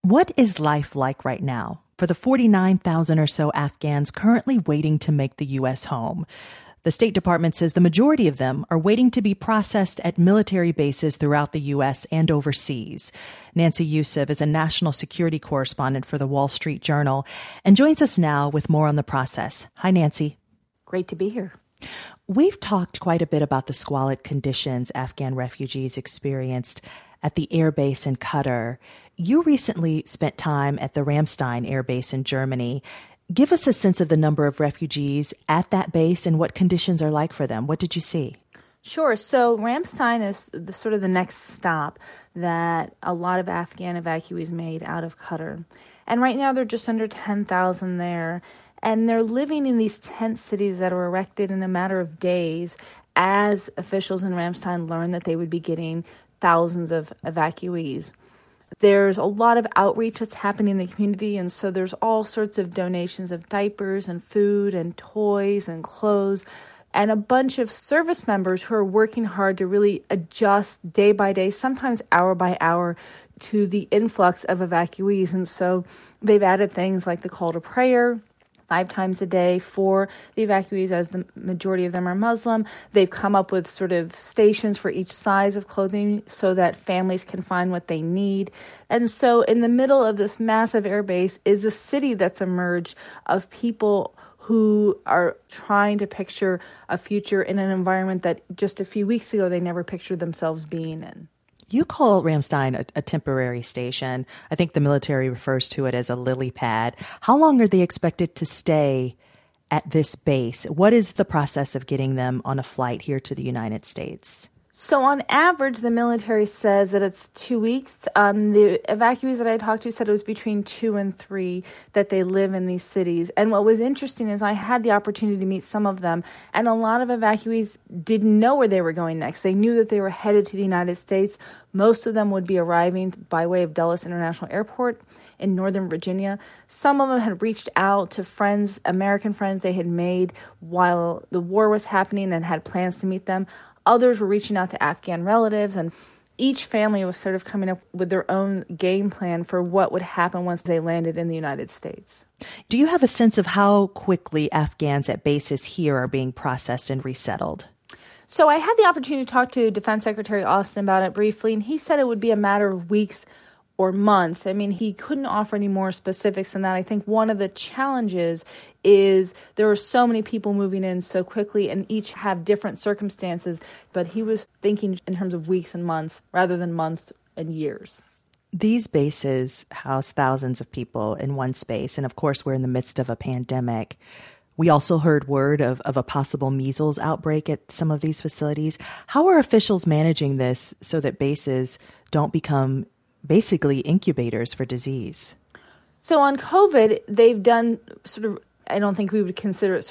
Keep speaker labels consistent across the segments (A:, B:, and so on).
A: What is life like right now for the 49,000 or so Afghans currently waiting to make the U.S. home? The State Department says the majority of them are waiting to be processed at military bases throughout the U.S. and overseas. Nancy Youssef is a national security correspondent for the Wall Street Journal and joins us now with more on the process. Hi, Nancy.
B: Great to be here.
A: We've talked quite a bit about the squalid conditions Afghan refugees experienced at the air base in Qatar. You recently spent time at the Ramstein Air Base in Germany. Give us a sense of the number of refugees at that base and what conditions are like for them. What did you see?
B: Sure. So Ramstein is the next stop that a lot of Afghan evacuees made out of Qatar. And right now they're just under 10,000 there. And they're living in these tent cities that were erected in a matter of days as officials in Ramstein learned that they would be getting thousands of evacuees. There's a lot of outreach that's happening in the community, and so there's all sorts of donations of diapers and food and toys and clothes, and a bunch of service members who are working hard to really adjust day by day, sometimes hour by hour, to the influx of evacuees. And so they've added things like the call to prayer 5 times a day for the evacuees, as the majority of them are Muslim. They've come up with sort of stations for each size of clothing so that families can find what they need. And so in the middle of this massive airbase is a city that's emerged of people who are trying to picture a future in an environment that just a few weeks ago they never pictured themselves being in.
A: You call Ramstein a temporary station. I think the military refers to it as a lily pad. How long are they expected to stay at this base? What is the process of getting them on a flight here to the United States?
B: So on average, the military says that it's 2 weeks. The evacuees that I talked to said it was between 2 and 3 that they live in these cities. And what was interesting is I had the opportunity to meet some of them, and a lot of evacuees didn't know where they were going next. They knew that they were headed to the United States. Most of them would be arriving by way of Dulles International Airport in Northern Virginia. Some of them had reached out to friends, American friends they had made while the war was happening and had plans to meet them. Others were reaching out to Afghan relatives, and each family was sort of coming up with their own game plan for what would happen once they landed in the United States.
A: Do you have a sense of how quickly Afghans at bases here are being processed and resettled?
B: So I had the opportunity to talk to Defense Secretary Austin about it briefly, and he said it would be a matter of weeks or months. I mean, he couldn't offer any more specifics than that. I think one of the challenges is there are so many people moving in so quickly and each have different circumstances, but he was thinking in terms of weeks and months rather than months and years.
A: These bases house thousands of people in one space, and of course we're in the midst of a pandemic. We also heard word of a possible measles outbreak at some of these facilities. How are officials managing this so that bases don't become basically incubators for disease?
B: So on COVID, they've done I don't think we would consider it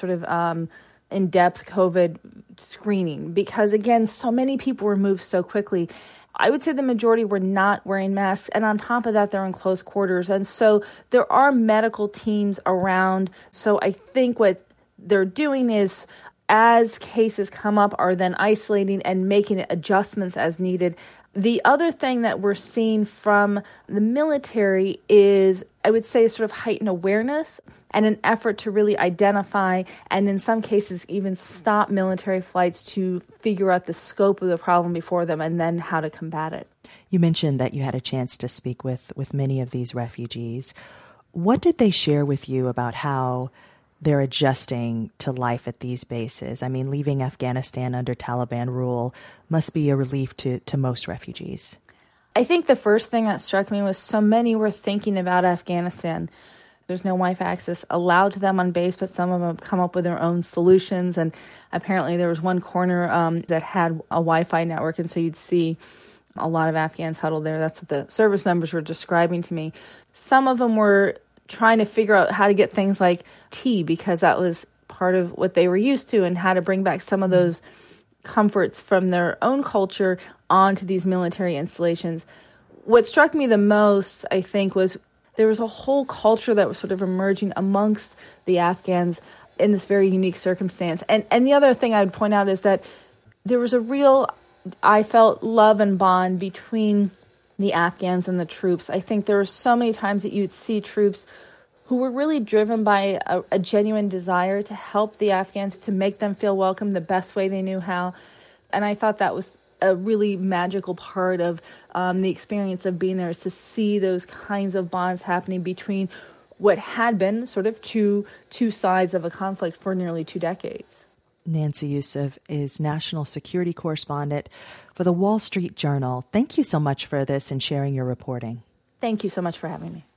B: in-depth COVID screening because, again, so many people were moved so quickly. I would say the majority were not wearing masks, and on top of that, they're in close quarters. And so there are medical teams around. So I think what they're doing is, as cases come up, are then isolating and making adjustments as needed. The other thing that we're seeing from the military is, I would say, sort of heightened awareness and an effort to really identify and in some cases even stop military flights to figure out the scope of the problem before them and then how to combat it.
A: You mentioned that you had a chance to speak with many of these refugees. What did they share with you about how they're adjusting to life at these bases? I mean, leaving Afghanistan under Taliban rule must be a relief to most refugees.
B: I think the first thing that struck me was so many were thinking about Afghanistan. There's no Wi-Fi access allowed to them on base, but some of them have come up with their own solutions. And apparently there was one corner that had a Wi-Fi network, and so you'd see a lot of Afghans huddled there. That's what the service members were describing to me. Some of them were trying to figure out how to get things like tea because that was part of what they were used to, and how to bring back some of those comforts from their own culture onto these military installations. What struck me the most, I think, was there was a whole culture that was sort of emerging amongst the Afghans in this very unique circumstance. And the other thing I would point out is that there was a real, I felt, love and bond between the Afghans and the troops. I think there were so many times that you'd see troops who were really driven by a genuine desire to help the Afghans, to make them feel welcome the best way they knew how. And I thought that was a really magical part of the experience of being there, is to see those kinds of bonds happening between what had been sort of two sides of a conflict for nearly 2 decades.
A: Nancy Youssef is national security correspondent for the Wall Street Journal. Thank you so much for this and sharing your reporting.
B: Thank you so much for having me.